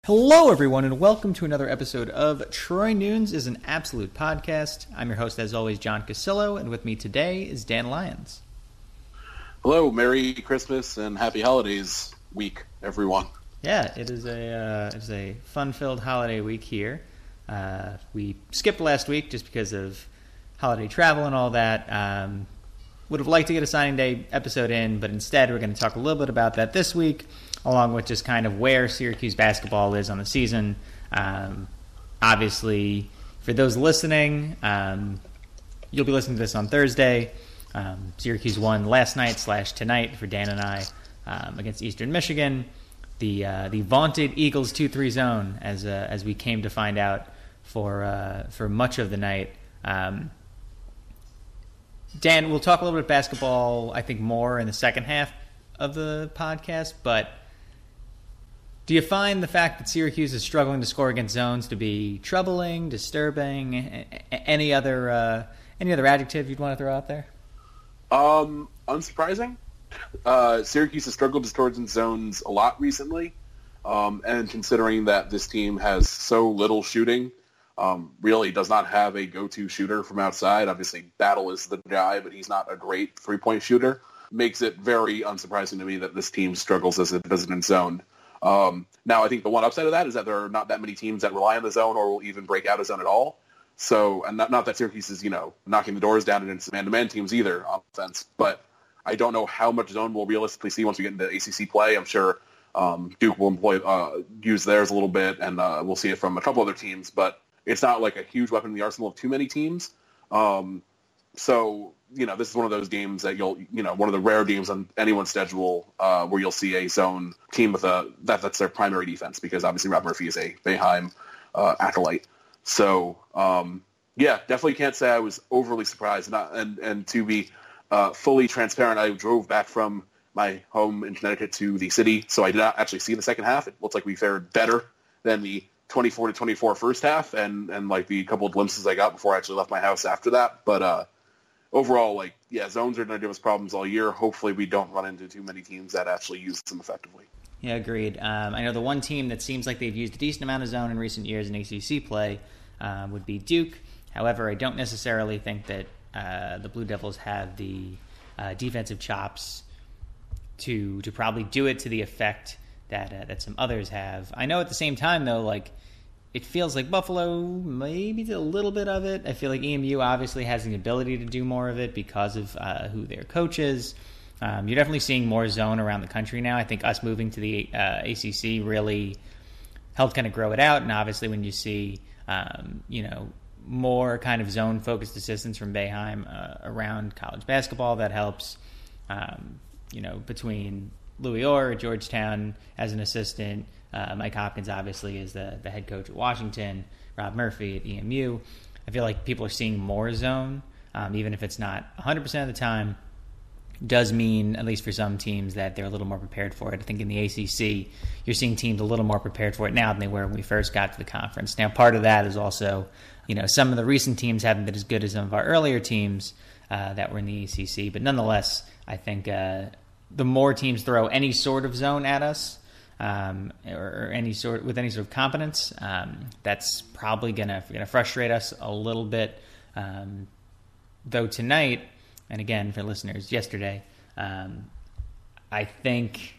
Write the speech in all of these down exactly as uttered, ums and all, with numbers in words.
Hello, everyone, and welcome to another episode of Troy Nunes is an Absolute Podcast. I'm your host, as always, John Casillo, and with me today is Dan Lyons. Hello, Merry Christmas and Happy Holidays week, everyone. Yeah, it is a uh, it is a fun-filled holiday week here. Uh, we skipped last week just because of holiday travel and all that. Um, would have liked to get a signing day episode in, but instead we're going to talk a little bit about that this week, along with just kind of where Syracuse basketball is on the season. Um, obviously, for those listening, um, you'll be listening to this on Thursday. Um, Syracuse won last night slash tonight for Dan and I um, against Eastern Michigan. The uh, the vaunted Eagles two three zone, as uh, as we came to find out for uh, for much of the night. Um, Dan, we'll talk a little bit of basketball, I think, more in the second half of the podcast, but do you find the fact that Syracuse is struggling to score against zones to be troubling, disturbing, any other uh, any other adjective you'd want to throw out there? Um, unsurprising. Uh, Syracuse has struggled to score in zones a lot recently, um, and considering that this team has so little shooting, um, really does not have a go-to shooter from outside. Obviously, Battle is the guy, but he's not a great three-point shooter. Makes it very unsurprising to me that this team struggles as it does in zone. Um, now, I think the one upside of that is that there are not that many teams that rely on the zone or will even break out a zone at all. So, and not, not that Syracuse is, you know, knocking the doors down against man-to-man teams either on offense, but I don't know how much zone we'll realistically see once we get into A C C play. I'm sure um, Duke will employ uh, use theirs a little bit, and uh, we'll see it from a couple other teams, but it's not like a huge weapon in the arsenal of too many teams. Um, so, you know, this is one of those games that you'll, you know, one of the rare games on anyone's schedule uh, where you'll see a zone team with a, that that's their primary defense, because obviously Rob Murphy is a Boeheim uh, acolyte. So, um, yeah, definitely can't say I was overly surprised. Not, and, and to be uh, fully transparent, I drove back from my home in Connecticut to the city, so I did not actually see the second half. It looks like we fared better than the twenty-four to twenty-four first half, and, and like the couple of glimpses I got before I actually left my house after that. But uh, overall, like, yeah, zones are going to give us problems all year. Hopefully we don't run into too many teams that actually use them effectively. Yeah, agreed. Um, I know the one team that seems like they've used a decent amount of zone in recent years in A C C play uh, would be Duke. However, I don't necessarily think that uh, the Blue Devils have the uh, defensive chops to to probably do it to the effect that uh, that some others have. I know at the same time, though, like, it feels like Buffalo maybe did a little bit of it. I feel like E M U obviously has the ability to do more of it because of uh, who their coach is. Um, you're definitely seeing more zone around the country now. I think us moving to the uh, A C C really helped kind of grow it out. And obviously when you see, um, you know, more kind of zone-focused assistants from Boeheim uh, around college basketball, that helps. Um, you know, between Louis Orr at Georgetown as an assistant, Uh, Mike Hopkins, obviously, is the, the head coach at Washington, Rob Murphy at E M U. I feel like people are seeing more zone, um, even if it's not one hundred percent of the time. Does mean, at least for some teams, that they're a little more prepared for it. I think in the A C C, you're seeing teams a little more prepared for it now than they were when we first got to the conference. Now, part of that is also, you know, some of the recent teams haven't been as good as some of our earlier teams uh, that were in the A C C. But nonetheless, I think uh, the more teams throw any sort of zone at us, Um, or, or any sort with any sort of competence, um, that's probably gonna gonna frustrate us a little bit. Um, though tonight, and again for listeners, yesterday, um, I think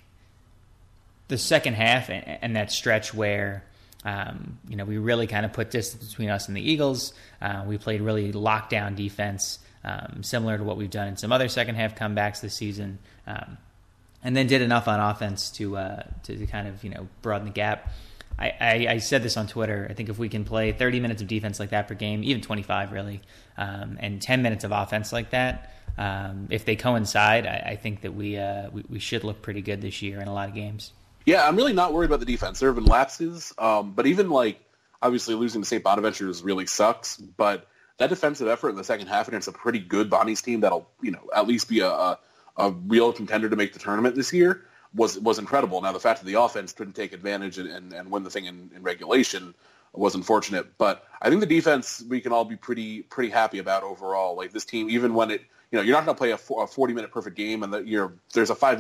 the second half and, and that stretch where um, you know we really kind of put distance between us and the Eagles. Uh, we played really lockdown defense, um, similar to what we've done in some other second half comebacks this season. Um, And then did enough on offense to, uh, to to kind of, you know, broaden the gap. I, I, I said this on Twitter. I think if we can play thirty minutes of defense like that per game, even twenty-five really, um, and ten minutes of offense like that, um, if they coincide, I, I think that we, uh, we we should look pretty good this year in a lot of games. Yeah, I'm really not worried about the defense. There have been lapses, um, but even like obviously losing to Saint Bonaventure's really sucks. But that defensive effort in the second half against a pretty good Bonnie's team that'll, you know, at least be a, a a real contender to make the tournament this year was was incredible. Now, the fact that the offense couldn't take advantage and, and, and win the thing in, in regulation was unfortunate. But I think the defense we can all be pretty pretty happy about overall. Like this team, even when it, you know, you're not going to play a forty-minute perfect game and that you're there's a five-minute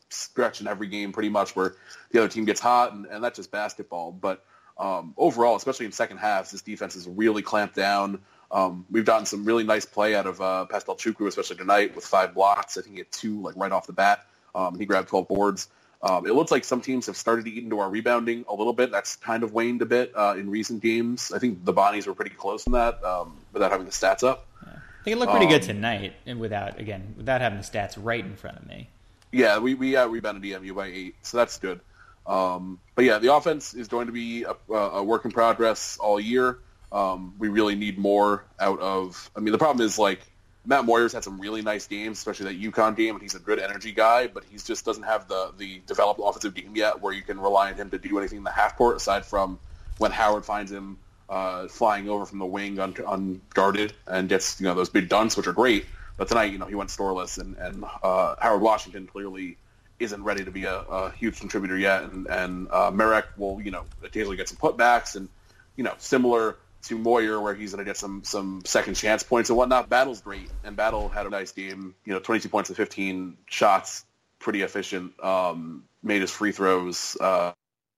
stretch in every game pretty much where the other team gets hot, and, and that's just basketball. But um, overall, especially in second halves, this defense has really clamped down. Um, we've gotten some really nice play out of uh, Pascal Chukwu, especially tonight with five blocks. I think he had two like right off the bat. Um, he grabbed twelve boards. Um, it looks like some teams have started to eat into our rebounding a little bit. That's kind of waned a bit uh, in recent games. I think the Bonnies were pretty close in that um, without having the stats up. Yeah. I think it looked pretty um, good tonight, and without again without having the stats right in front of me. Yeah, we we uh, rebounded E M U by eight, so that's good. Um, but yeah, the offense is going to be a, a work in progress all year. Um, we really need more out of. I mean, the problem is like Matt Moyer's had some really nice games, especially that UConn game, and he's a good energy guy, but he just doesn't have the the developed offensive game yet, where you can rely on him to do anything in the half court aside from when Howard finds him uh, flying over from the wing un- unguarded and gets you know those big dunks, which are great. But tonight, you know, he went scoreless, and and uh, Howard Washington clearly isn't ready to be a, a huge contributor yet, and and uh, Marek will you know occasionally get some putbacks, and you know similar to Moyer, where he's going to get some some second chance points and whatnot. Battle's great, and Battle had a nice game. You know, twenty-two points and fifteen shots, pretty efficient. Um, made his free throws. Uh,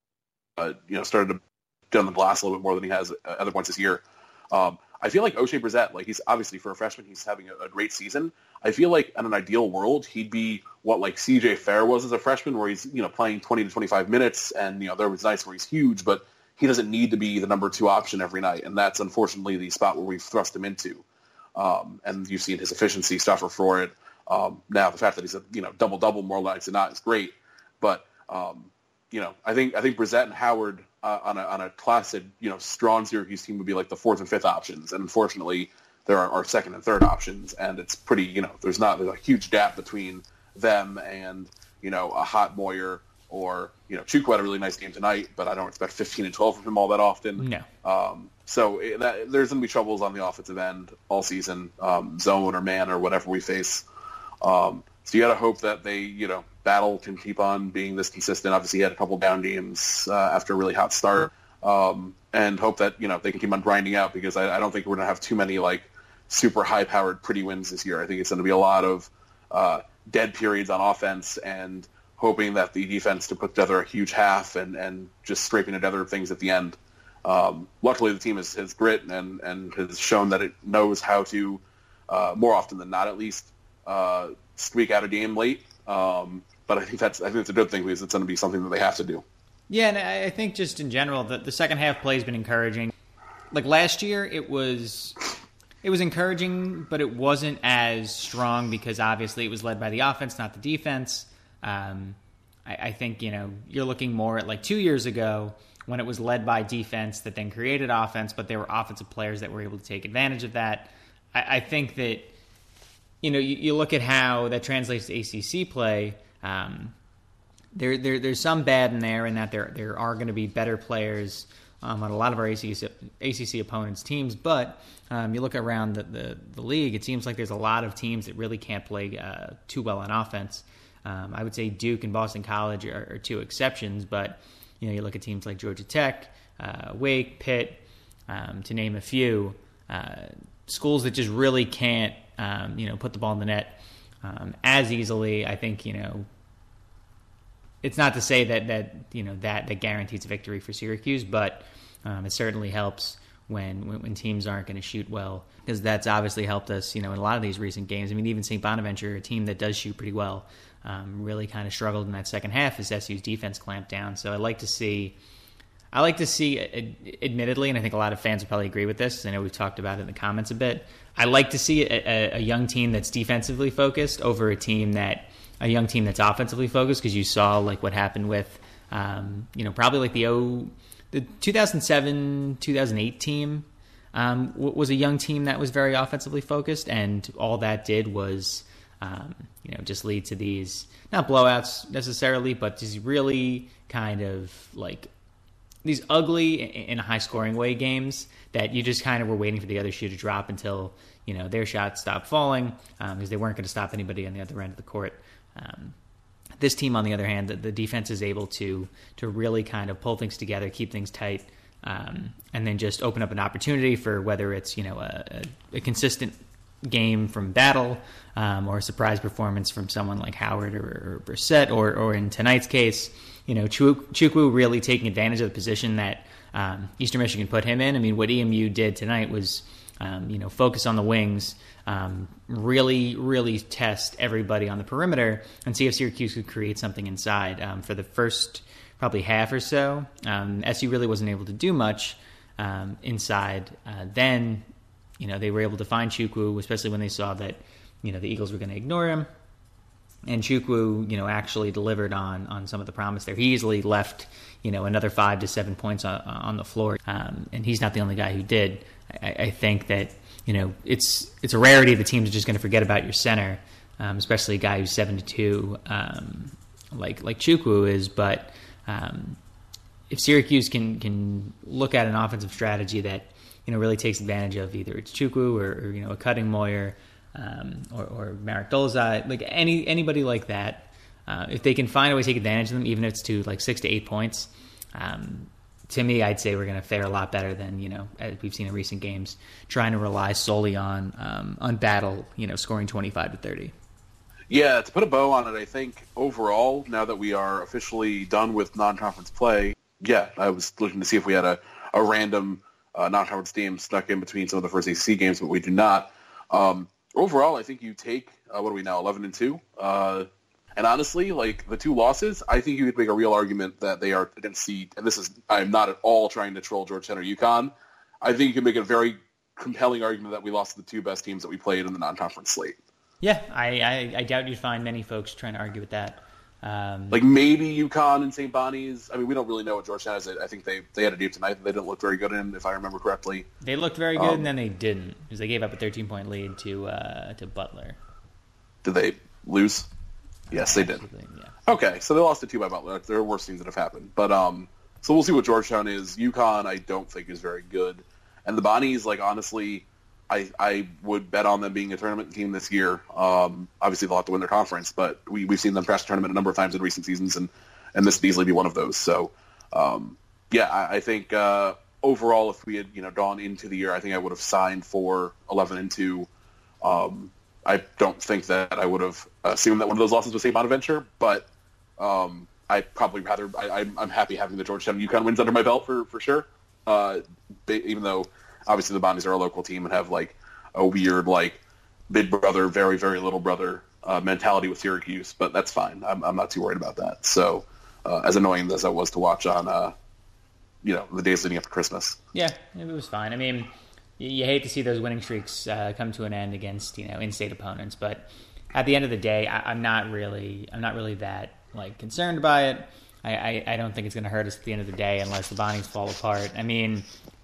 uh, you know, started to get on the glass a little bit more than he has at other points this year. Um, I feel like O'Shea Brissett, like he's obviously for a freshman, he's having a, a great season. I feel like in an ideal world, he'd be what like C J Fair was as a freshman, where he's you know playing twenty to twenty-five minutes, and you know there was nights where he's huge, but he doesn't need to be the number two option every night, and that's unfortunately the spot where we've thrust him into. Um, and you've seen his efficiency suffer for it. Um, now the fact that he's a you know double double more nights than not is great, but um, you know I think I think Brissett and Howard uh, on a on a classic you know strong Syracuse team would be like the fourth and fifth options, and unfortunately there are, are second and third options, and it's pretty you know there's not there's a huge gap between them and you know a hot Moyer. Or, you know, Chukwu had a really nice game tonight, but I don't expect fifteen and twelve from him all that often. No. Um, so it, that, there's going to be troubles on the offensive end all season, um, zone or man or whatever we face. Um, so you got to hope that they, you know, Battle can keep on being this consistent. Obviously, he had a couple down games uh, after a really hot start. Um, and hope that, you know, they can keep on grinding out because I, I don't think we're going to have too many, like, super high-powered pretty wins this year. I think it's going to be a lot of uh, dead periods on offense and hoping that the defense to put together a huge half and, and just scraping together things at the end. Um, luckily, the team has, has grit and, and has shown that it knows how to, uh, more often than not at least, uh, squeak out a game late. Um, but I think that's I think that's a good thing because it's going to be something that they have to do. Yeah, and I think just in general, the, the second half play has been encouraging. Like last year, it was it was encouraging, but it wasn't as strong because obviously it was led by the offense, not the defense. Um, I, I think, you know, you're looking more at like two years ago when it was led by defense that then created offense, but there were offensive players that were able to take advantage of that. I, I think that, you know, you, you look at how that translates to A C C play. Um, there, there, there's some bad in there in that there, there are going to be better players um, on a lot of our A C C, A C C opponents' teams, but um, you look around the, the, the league, it seems like there's a lot of teams that really can't play uh, too well on offense. Um, I would say Duke and Boston College are, are two exceptions, but you know you look at teams like Georgia Tech, uh, Wake, Pitt, um, to name a few, uh, schools that just really can't um, you know put the ball in the net um, as easily. I think you know it's not to say that that you know that that guarantees a victory for Syracuse, but um, it certainly helps when when, when teams aren't going to shoot well, because that's obviously helped us you know in a lot of these recent games. I mean, even Saint Bonaventure, a team that does shoot pretty well. Um, really kind of struggled in that second half as S U's defense clamped down. So I like to see, I like to see, admittedly, and I think a lot of fans would probably agree with this. I know we've talked about it in the comments a bit. I like to see a, a young team that's defensively focused over a team that a young team that's offensively focused, because you saw like what happened with, um, you know, probably like the oh, the two thousand seven, two thousand eight team um, was a young team that was very offensively focused, and all that did was. Um, you know, just lead to these, not blowouts necessarily, but these really kind of like these ugly in a high scoring way games that you just kind of were waiting for the other shoe to drop until, you know, their shots stopped falling um, because they weren't going to stop anybody on the other end of the court. Um, this team, on the other hand, the, the defense is able to to really kind of pull things together, keep things tight, um, and then just open up an opportunity for whether it's, you know, a, a, a consistent game from Battle, um, or a surprise performance from someone like Howard or, or Brissett, or, or in tonight's case, you know, Chukwu really taking advantage of the position that um, Eastern Michigan put him in. I mean, what E M U did tonight was, um, you know, focus on the wings, um, really, really test everybody on the perimeter and see if Syracuse could create something inside. Um, for the first probably half or so, um, S U really wasn't able to do much um, inside. Uh, then, you know, they were able to find Chukwu, especially when they saw that, you know, the Eagles were going to ignore him. And Chukwu, you know, actually delivered on, on some of the promise there. He easily left, you know, another five to seven points on, on the floor. Um, and he's not the only guy who did. I, I think that, you know, it's it's a rarity the teams are just going to forget about your center, um, especially a guy who's seven to two, um, like like Chukwu is. But um, if Syracuse can can look at an offensive strategy that, you know, really takes advantage of either it's Chukwu or, or you know, a cutting Moyer, um, or, or Marek Dolezaj, like any anybody like that, uh, if they can find a way to take advantage of them, even if it's to like six to eight points, um, to me, I'd say we're going to fare a lot better than, you know, as we've seen in recent games, trying to rely solely on um, on Battle, you know, scoring twenty-five to thirty. Yeah, to put a bow on it, I think overall, now that we are officially done with non-conference play, yeah, I was looking to see if we had a, a random uh, non-conference game stuck in between some of the first A C C games, but we do not. Um, overall, I think you take, uh, what are we now, eleven and two? Uh, and honestly, like, the two losses, I think you could make a real argument that they are against seed, and this is, I'm not at all trying to troll Georgetown or UConn. I think you can make a very compelling argument that we lost to the two best teams that we played in the non-conference slate. Yeah, I, I, I doubt you'd find many folks trying to argue with that. Um, like maybe UConn and Saint Bonnie's. I mean, we don't really know what Georgetown is. I think they, they had a game tonight that they didn't look very good in, if I remember correctly. They looked very good, um, and then they didn't, because they gave up a thirteen-point lead to uh, to Butler. Did they lose? Yes, they did. Yeah. Okay, so they lost to two by Butler. There are worse things that have happened. But um, so we'll see what Georgetown is. UConn, I don't think is very good. And the Bonnies, like, honestly, I, I would bet on them being a tournament team this year. Um, obviously, they'll have to win their conference, but we, we've seen them crash the tournament a number of times in recent seasons, and, and this would easily be one of those. So, um, yeah, I, I think uh, overall, if we had, you know, gone into the year, I think I would have signed for eleven and two. Um, I don't think that I would have assumed that one of those losses was Saint Bonaventure, but um, I probably rather I, I'm, I'm happy having the Georgetown UConn wins under my belt for for sure. Uh, they, even though obviously the Bonnies are a local team and have like a weird like big brother, very very little brother uh, mentality with Syracuse, but that's fine. I'm I'm not too worried about that. So uh, as annoying as that was to watch on uh, you know the days leading up to Christmas. Yeah, it was fine. I mean, you hate to see those winning streaks uh, come to an end against, you know, in-state opponents, but at the end of the day, I, I'm not really, I'm not really that like concerned by it. I, I, I don't think it's going to hurt us at the end of the day unless the Bonnies fall apart. I mean,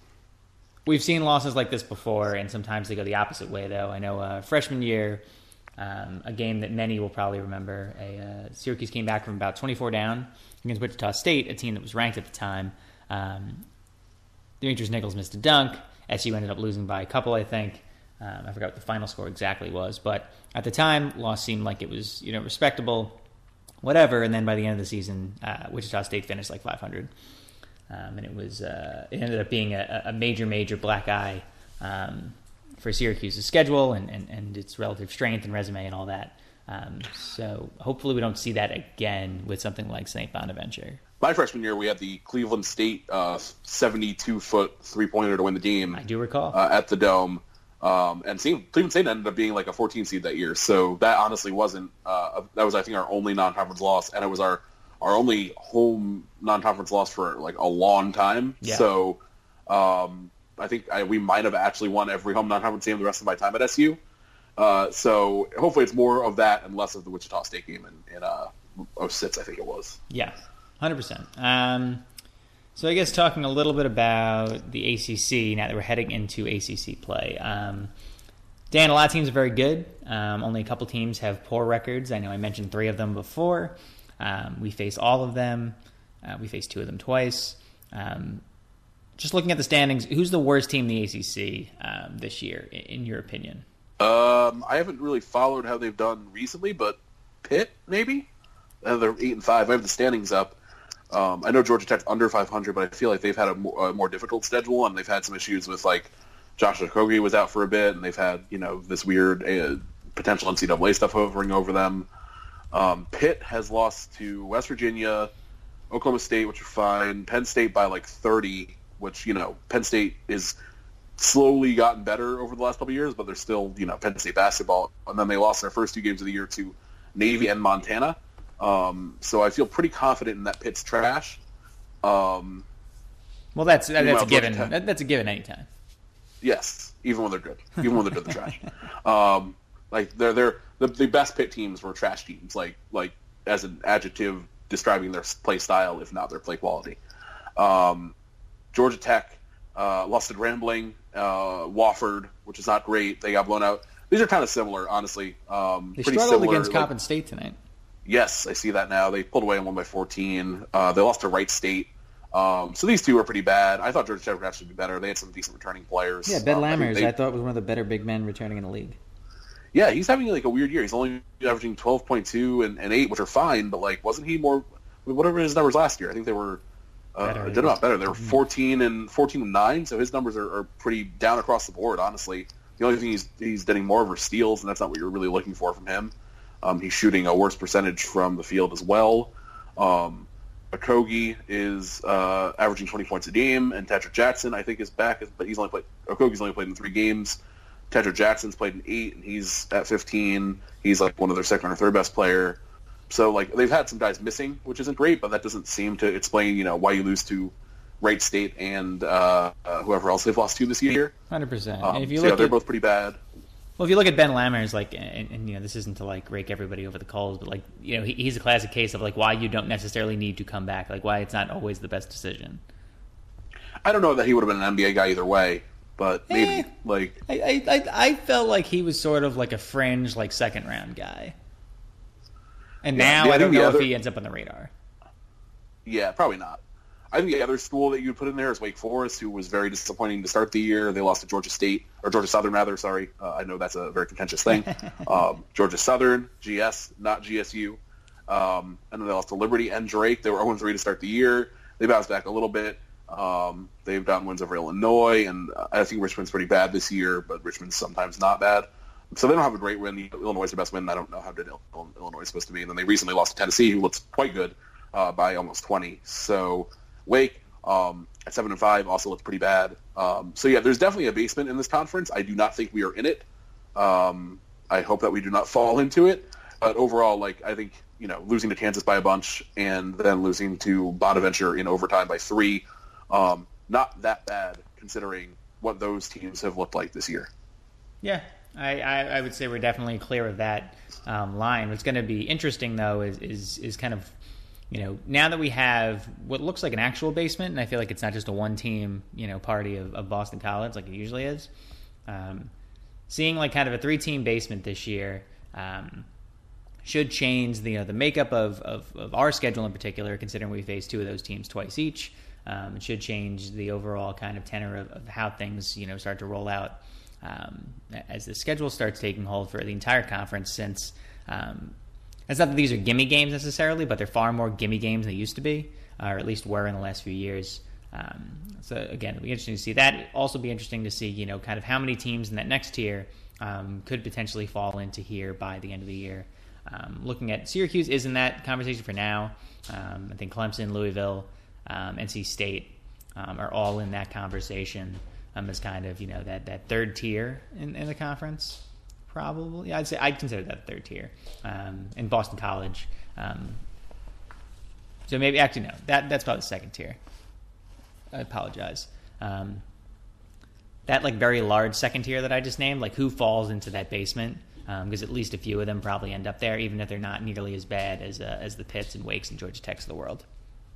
we've seen losses like this before, and sometimes they go the opposite way. Though I know uh, freshman year, um, a game that many will probably remember, a uh, Syracuse came back from about twenty-four down against Wichita State, a team that was ranked at the time. Um, Demetrius Nichols missed a dunk. S U ended up losing by a couple, I think. Um, I forgot what the final score exactly was, but at the time, loss seemed like it was, you know, respectable, whatever. And then by the end of the season, uh, Wichita State finished like five hundred, um, and it was uh, it ended up being a, a major, major black eye um, for Syracuse's schedule and, and, and its relative strength and resume and all that. Um, so hopefully we don't see that again with something like Saint Bonaventure. My freshman year, we had the Cleveland State uh, seventy-two foot three-pointer to win the game. I do recall. Uh, at the Dome. Um, and Cleveland State ended up being like a fourteen seed that year. So that honestly wasn't uh, – that was, I think, our only non-conference loss. And it was our, our only home non-conference loss for like a long time. Yeah. So um, I think I, we might have actually won every home non-conference game the rest of my time at S U. Uh, so hopefully it's more of that and less of the Wichita State game in, in uh, oh six, I think it was. Yeah. one hundred percent. Um, so I guess talking a little bit about the A C C, now that we're heading into A C C play. Um, Dan, a lot of teams are very good. Um, only a couple teams have poor records. I know I mentioned three of them before. Um, we face all of them. Uh, we faced two of them twice. Um, just looking at the standings, who's the worst team in the A C C um, this year, in, in your opinion? Um, I haven't really followed how they've done recently, but Pitt, maybe? Uh, they're eight and five. I have the standings up. Um, I know Georgia Tech's under five hundred, but I feel like they've had a more, a more difficult schedule, and they've had some issues with like Josh Okogie was out for a bit, and they've had, you know, this weird uh, potential N C double A stuff hovering over them. Um, Pitt has lost to West Virginia, Oklahoma State, which are fine, Penn State by like thirty, which, you know, Penn State is slowly gotten better over the last couple of years, but they're still, you know, Penn State basketball. And then they lost their first two games of the year to Navy and Montana. Um, so I feel pretty confident in that Pitt's trash. Um, well, that's that's well, a given. That, that's a given anytime. Yes, even when they're good, even when they're good, the trash. Um, like they're they're the, the best Pitt teams were trash teams. Like like as an adjective describing their play style, if not their play quality. Um, Georgia Tech uh, lost to Grambling, uh, Wofford, which is not great. They got blown out. These are kind of similar, honestly. Um, they pretty struggled similar, against like, Coppin State tonight. Yes, I see that now. They pulled away and won by fourteen. Uh, they lost to Wright State. Um, so these two were pretty bad. I thought Georgia Tech would actually be better. They had some decent returning players. Yeah, Ben um, Lammers, I, they, I thought was one of the better big men returning in the league. Yeah, he's having like a weird year. He's only averaging twelve point two and, and eight, which are fine, but like wasn't he more whatever his numbers last year? I think they were uh, better, did about better. They were fourteen and fourteen and nine, so his numbers are, are pretty down across the board, honestly. The only thing he's he's getting more of are steals, and that's not what you're really looking for from him. Um, he's shooting a worse percentage from the field as well. Um, Okogie is uh, averaging twenty points a game, and Tetra Jackson, I think, is back, but he's only played. Okogie's only played in three games. Tetra Jackson's played in eight, and he's at fifteen. He's like one of their second or third best player. So like they've had some guys missing, which isn't great, but that doesn't seem to explain, you know, why you lose to Wright State and uh, uh, whoever else they've lost to this year. one hundred percent. Um, And if you so look yeah, they're at, both pretty bad. Well, if you look at Ben Lammers, like, and, and you know, this isn't to like rake everybody over the coals, but like, you know, he, he's a classic case of like why you don't necessarily need to come back, like why it's not always the best decision. I don't know that he would have been an N B A guy either way, but maybe Eh, like I, I I felt like he was sort of like a fringe, like second round guy, and Yeah, now yeah, I I don't think the know other- if he ends up on the radar. yeah, probably not. I think the other school that you would put in there is Wake Forest, who was very disappointing to start the year. They lost to Georgia State, or Georgia Southern, rather. Sorry. Uh, I know that's a very contentious thing. um, Georgia Southern, G S, not G S U. Um, and then they lost to Liberty and Drake. They were oh and three to start the year. They bounced back a little bit. Um, they've gotten wins over Illinois, and I think Richmond's pretty bad this year, but Richmond's sometimes not bad. So they don't have a great win. Illinois is their best win. I don't know how good Illinois is supposed to be. And then they recently lost to Tennessee, who looks quite good, uh, by almost twenty. So Wake um, at seven and five also looks pretty bad. Um, so yeah, there's definitely a basement in this conference. I do not think we are in it. Um, I hope that we do not fall into it. But overall, like I think you know, losing to Kansas by a bunch and then losing to Bonaventure in overtime by three, um, not that bad considering what those teams have looked like this year. Yeah, I, I, I would say we're definitely clear of that um, line. What's going to be interesting, though, is, is is kind of, you know, now that we have what looks like an actual basement, and I feel like it's not just a one-team, you know, party of, of Boston College like it usually is, um, seeing like kind of a three-team basement this year um, should change the, you know, the makeup of, of, of our schedule in particular, considering we face two of those teams twice each. Um, it should change the overall kind of tenor of, of how things, you know, start to roll out um, as the schedule starts taking hold for the entire conference. Since um, it's not that these are gimme games necessarily, but they're far more gimme games than they used to be, uh, or at least were in the last few years. Um, so again, it'll be interesting to see that. Also, be interesting to see, you know, kind of how many teams in that next tier um, could potentially fall into here by the end of the year. Um, looking at Syracuse is in that conversation for now. Um, I think Clemson, Louisville, um, N C State um, are all in that conversation um, as kind of, you know, that, that third tier in, in the conference. Probably, yeah, I'd say I'd consider that third tier. Um, in Boston College, um, so maybe actually no, that that's probably the second tier. I apologize. Um, that like very large second tier that I just named, like who falls into that basement? Because um, at least a few of them probably end up there, even if they're not nearly as bad as uh, as the Pitts and Wakes and Georgia Techs of the world.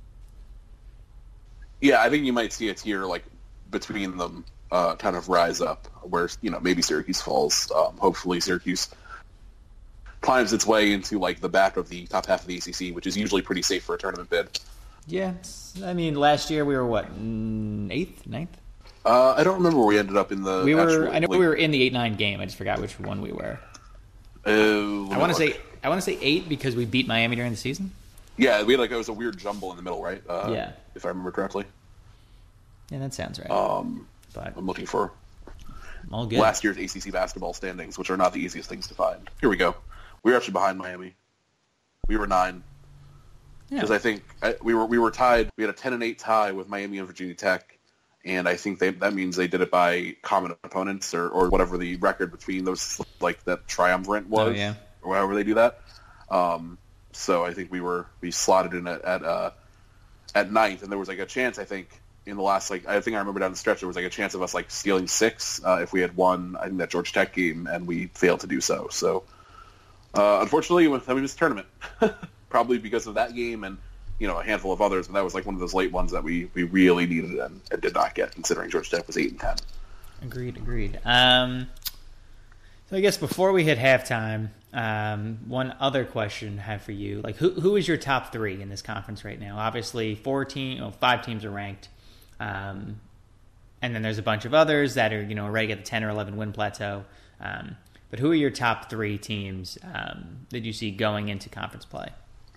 Yeah, I think you might see a tier like between them uh, kind of rise up, where you know maybe Syracuse falls. Um, hopefully, Syracuse climbs its way into like the back of the top half of the A C C, which is usually pretty safe for a tournament bid. Yeah, I mean, last year we were what eighth, ninth. Uh, I don't remember where we ended up in the. We were. actual, I know like, we were in the eight nine game. I just forgot which one we were. Uh, I want to say. I want to say eight because we beat Miami during the season. Yeah, we had like it was a weird jumble in the middle, right? Uh, yeah, if I remember correctly. Yeah, that sounds right. Um, but I'm looking for All good. last year's A C C basketball standings, which are not the easiest things to find. Here we go. We were actually behind Miami. We were nine. Because Yeah. I think I, we were we were tied. We had a ten and eight tie with Miami and Virginia Tech, and I think they, that means they did it by common opponents or, or whatever the record between those, like that triumvirate was, Oh, yeah. or however they do that. Um, so I think we were we slotted in at at, uh, at ninth, and there was like a chance I think in the last like I think I remember down the stretch there was like a chance of us like stealing six uh, if we had won I think that Georgia Tech game, and we failed to do so. So uh, unfortunately, we missed the tournament. Probably because of that game and, you know, a handful of others, but that was like one of those late ones that we, we really needed and, and did not get, considering Georgia Tech was eight and ten. Agreed, agreed. Um, so I guess before we hit halftime, um, one other question I have for you: like, who who is your top three in this conference right now? Obviously, four team, well, five teams are ranked, um, and then there's a bunch of others that are, you know, already at the ten or eleven win plateau. Um, but who are your top three teams um, that you see going into conference play?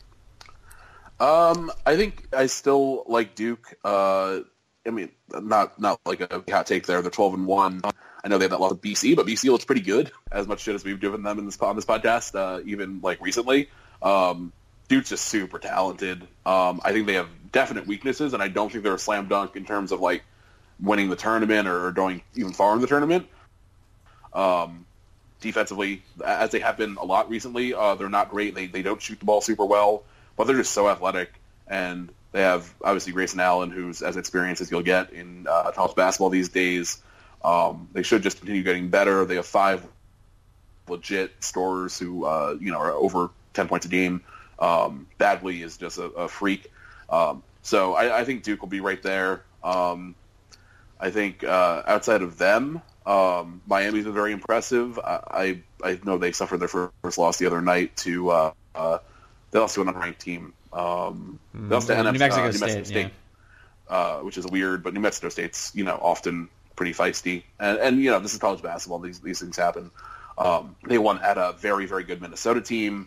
Um, I think I still like Duke. Uh, I mean, not not like a hot take there. They're twelve and one. I know they have that loss of B C, but B C looks pretty good. As much shit as we've given them in this on this podcast, uh, even like recently. Um, Duke's just super talented. Um, I think they have definite weaknesses, and I don't think they're a slam dunk in terms of like winning the tournament or going even far in the tournament. Um, defensively, as they have been a lot recently, uh, they're not great. They they don't shoot the ball super well. But they're just so athletic, and they have, obviously, Grayson Allen, who's as experienced as you'll get in uh, college basketball these days. Um, they should just continue getting better. They have five legit scorers who, uh, you know, are over ten points a game. Um, Bagley is just a, a freak. Um, so I, I think Duke will be right there. Um, I think uh, outside of them, um, Miami's been very impressive. I, I, I know they suffered their first loss the other night to uh, uh, – they lost to an unranked team. Um, they lost to New N F, Mexico uh, New State, Mexico State, yeah. uh, which is weird. But New Mexico State's, you know, often pretty feisty, and, and you know, this is college basketball. These these things happen. Um, they won at a very very good Minnesota team.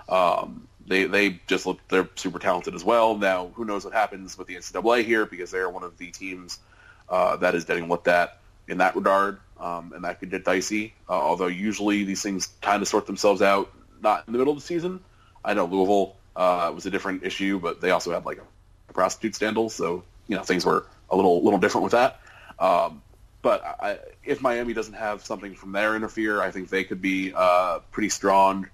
Um, they they just look they're super talented as well. Now, who knows what happens with the N C double A here, because they're one of the teams uh, that is getting looked at in that regard, um, and that could get dicey. Uh, although usually these things kind of sort themselves out, not in the middle of the season. I know Louisville uh, was a different issue, but they also had like a prostitute scandal, so you know things were a little little different with that. Um, but I, if Miami doesn't have something from there interfere, I think they could be uh, pretty strong.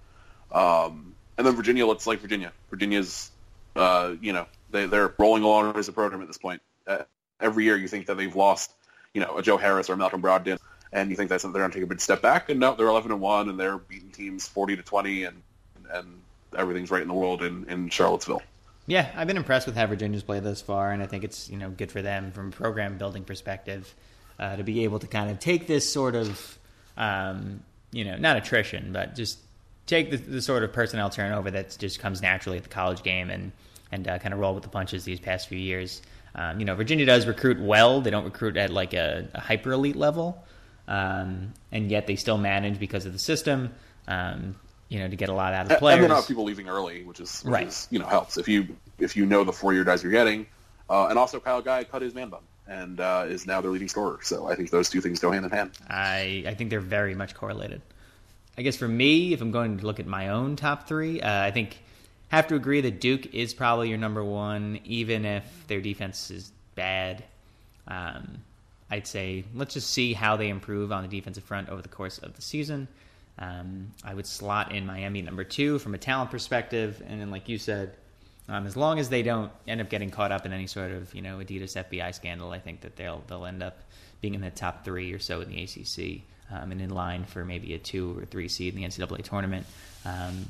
Um, and then Virginia looks like Virginia. Virginia's, uh, you know, they, they're rolling along as a program at this point. Uh, every year you think that they've lost, you know, a Joe Harris or a Malcolm Brogdon, and you think that they're going to take a big step back. And no, they're eleven and one, and they're beating teams forty to twenty, and and everything's right in the world in, in Charlottesville. Yeah, I've been impressed with how Virginia's played thus far, and I think it's, you know, good for them from a program building perspective uh, to be able to kind of take this sort of, um, you know, not attrition, but just take the, the sort of personnel turnover that just comes naturally at the college game and and uh, kind of roll with the punches these past few years. Um, you know, Virginia does recruit well. They don't recruit at like a, a hyper elite level, um, and yet they still manage because of the system. Um, you know, to get a lot out of the players. And they're not people leaving early, which is, which right. is you know, helps. If you if you know the four-year guys you're getting. Uh, and also Kyle Guy cut his man bun and uh, is now their leading scorer. So I think those two things go hand in hand. I, I think they're very much correlated. I guess for me, if I'm going to look at my own top three, uh, I think I have to agree that Duke is probably your number one, even if their defense is bad. Um, I'd say let's just see how they improve on the defensive front over the course of the season. Um, I would slot in Miami number two from a talent perspective, and then, like you said, um, as long as they don't end up getting caught up in any sort of, you know, Adidas F B I scandal, I think that they'll they'll end up being in the top three or so in the A C C, um, and in line for maybe a two or three seed in the N C double A tournament. Um,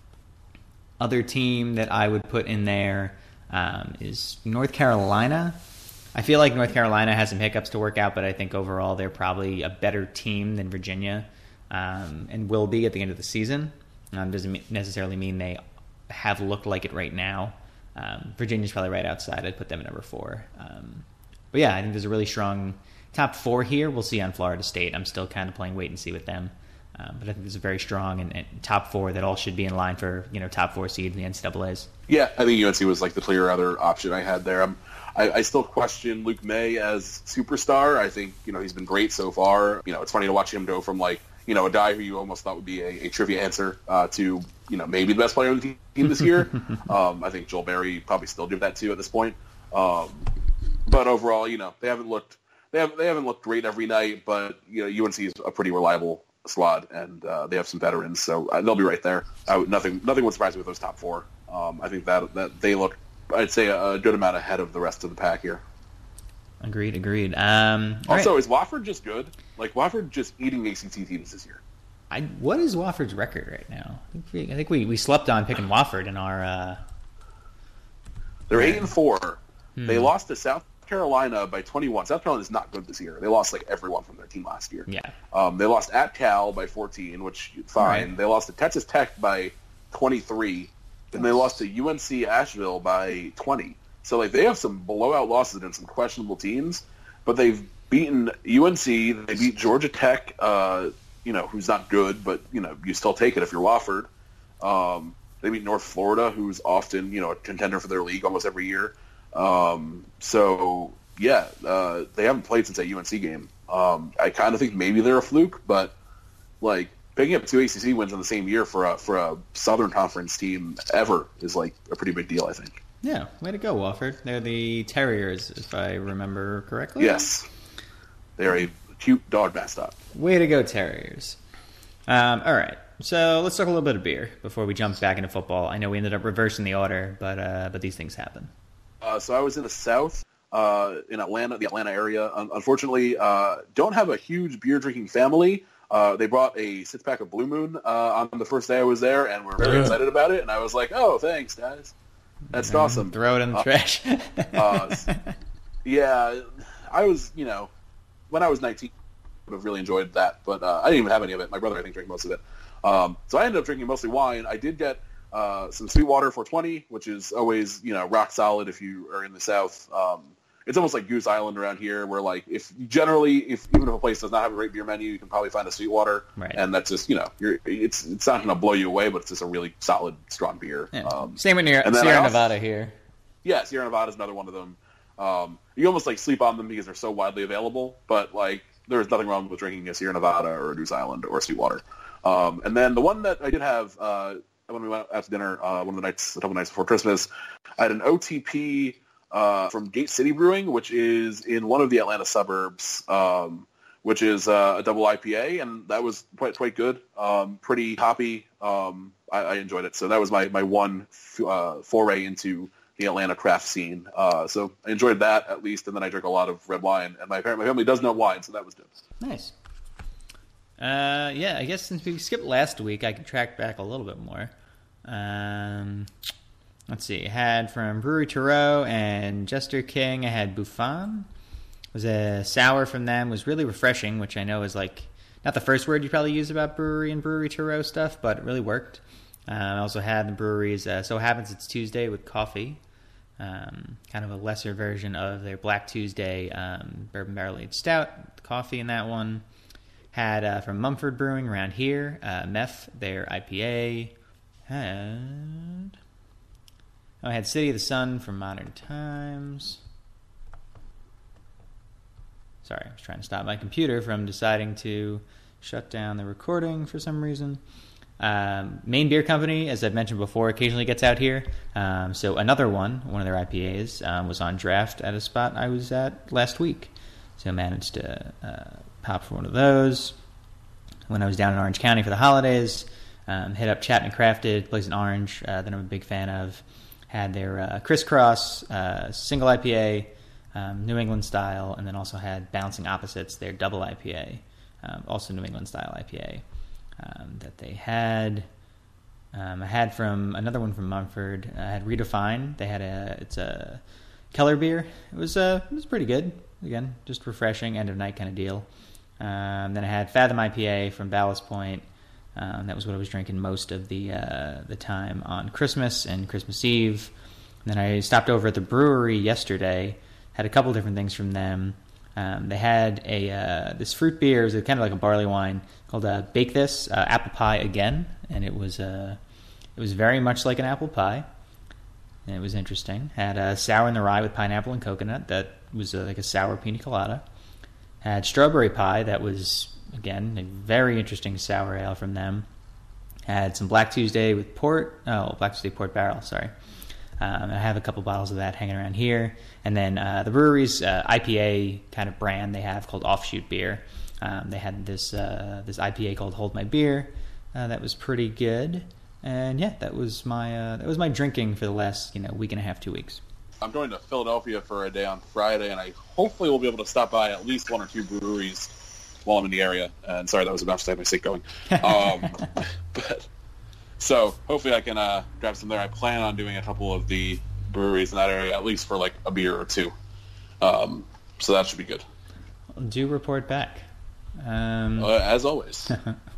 other team that I would put in there um, is North Carolina. I feel like North Carolina has some hiccups to work out, but I think overall they're probably a better team than Virginia. Um, and will be at the end of the season. Um, doesn't necessarily mean they have looked like it right now. Um, Virginia's probably right outside. I'd put them at number four. Um, but yeah, I think there's a really strong top four here. We'll see on Florida State. I'm still kind of playing wait and see with them. Um, but I think this is very strong and, and top four that all should be in line for, you know, top four seed in the N C double A's. Yeah, I think U N C was like the clear other option I had there. I'm, I, I still question Luke May as superstar. I think, you know, he's been great so far. You know, it's funny to watch him go from like, you know, a guy who you almost thought would be a, a trivia answer uh, to, you know, maybe the best player on the team this year. um, I think Joel Berry probably still do that too at this point. Um, but overall, you know, they haven't looked they haven't they haven't looked great every night. But you know, U N C is a pretty reliable squad, and uh, they have some veterans, so uh, they'll be right there. I would, nothing nothing would surprise me with those top four. Um, I think that that they look, I'd say, a, a good amount ahead of the rest of the pack here. Agreed, agreed. Um, also, right. is Wofford just good? Like Wofford just eating A C T teams this year? I, what is Wofford's record right now? I think we, I think we, we slept on picking Wofford in our. Uh... They're eight and four. Hmm. They lost to South Carolina by twenty-one. South Carolina is not good this year. They lost like everyone from their team last year. Yeah. Um, they lost at Cal by fourteen, which fine. Right. They lost to Texas Tech by twenty-three, and they lost to U N C Asheville by twenty. So like they have some blowout losses against some questionable teams, but they've beaten U N C. They beat Georgia Tech. Uh, you know, who's not good, but you know you still take it if you're Wofford. Um, they beat North Florida, who's often you know a contender for their league almost every year. Um, so yeah, uh, they haven't played since that U N C game. Um, I kind of think maybe they're a fluke, but like picking up two A C C wins in the same year for a for a Southern Conference team ever is like a pretty big deal, I think. Yeah, way to go, Wofford. They're the Terriers, if I remember correctly. Yes, they're a cute dog mascot. Way to go, Terriers. Um, all right. So let's talk a little bit of beer before we jump back into football. I know we ended up reversing the order, but uh, but these things happen. Uh, so I was in the South, uh, in Atlanta, the Atlanta area. Un- unfortunately, uh, don't have a huge beer drinking family. Uh, they brought a six pack of Blue Moon uh, on the first day I was there, and we're very excited about it. And I was like, "Oh, thanks, guys. That's Mm, awesome." Throw it in the uh, trash. uh, yeah, I was, you know, when I was nineteen, I would have really enjoyed that, but uh, I didn't even have any of it. My brother, I think, drank most of it. Um, so I ended up drinking mostly wine. I did get uh, some Sweetwater four twenty, which is always, you know, rock solid if you are in the South. Um, it's almost like Goose Island around here, where like if generally, if even if a place does not have a great beer menu, you can probably find a Sweetwater, Right. and that's just, you know, you're it's it's not going to blow you away, but it's just a really solid, strong beer. Yeah. Um, Same with Sierra, and then I Sierra also- Nevada here. yeah, Sierra Nevada is another one of them. Um, you almost like sleep on them because they're so widely available, but like there's nothing wrong with drinking a Sierra Nevada or a Goose Island or a Sweetwater. Um, and then the one that I did have uh, when we went out to dinner, uh, one of the nights, a couple nights before Christmas, I had an O T P uh, from Gate City Brewing, which is in one of the Atlanta suburbs, um, which is uh, a double I P A, and that was quite quite good. Um, pretty hoppy. Um, I, I enjoyed it. So that was my my one uh, foray into the Atlanta craft scene. Uh, so I enjoyed that at least, and then I drank a lot of red wine, and my my family does know wine, so that was good. Nice. Uh, yeah, I guess since we skipped last week, I can track back a little bit more. Um, let's see. I had from Brewery Tarot and Jester King, I had Buffon. It was a sour from them. It was really refreshing, which I know is like not the first word you probably use about brewery and Brewery Tarot stuff, but it really worked. Uh, I also had the breweries uh, So Happens It's Tuesday with coffee. Um, kind of a lesser version of their Black Tuesday um, bourbon barrel aged stout. Coffee in that one. Had uh, from Mumford Brewing around here, uh, Meth, their I P A. Had oh, I had City of the Sun from Modern Times. Sorry, I was trying to stop my computer from deciding to shut down the recording for some reason. Um, Maine Beer Company, as I've mentioned before, occasionally gets out here. Um, so another one, one of their I P As, um, was on draft at a spot I was at last week. So I managed to uh, pop for one of those. When I was down in Orange County for the holidays, um, hit up Chapman Crafted, place in Orange, uh, that I'm a big fan of. Had their uh, Crisscross, uh, single I P A, um, New England style, and then also had Bouncing Opposites, their double I P A, um, also New England style I P A. Um, that they had. Um, I had from another one from Mumford. I had Redefine. They had a it's a Keller beer. It was uh it was pretty good. Again, just refreshing, end of night kind of deal. Um, then I had Fathom I P A from Ballast Point. Um, that was what I was drinking most of the uh, the time on Christmas and Christmas Eve. And then I stopped over at the brewery yesterday. Had a couple different things from them. Um, they had a uh, this fruit beer. It was kind of like a barley wine called uh, Bake This uh, Apple Pie Again, and it was uh, it was very much like an apple pie, and it was interesting. Had uh, sour in the rye with pineapple and coconut. That was uh, like a sour pina colada. Had strawberry pie. That was again a very interesting sour ale from them. Had some Black Tuesday with port. Oh, Black Tuesday port barrel. Sorry. Um, I have a couple bottles of that hanging around here. And then uh, the brewery's uh, I P A kind of brand they have called Offshoot Beer. Um, they had this uh, this I P A called Hold My Beer. Uh, that was pretty good. And yeah, that was my uh, that was my drinking for the last you know week and a half, two weeks. I'm going to Philadelphia for a day on Friday, and I hopefully will be able to stop by at least one or two breweries while I'm in the area. And sorry, that was about to have my seat going. Um, but so hopefully I can uh, grab some there. I plan on doing a couple of the breweries in that area, at least for like a beer or two. Um, so that should be good. Do report back. Um, uh, as always.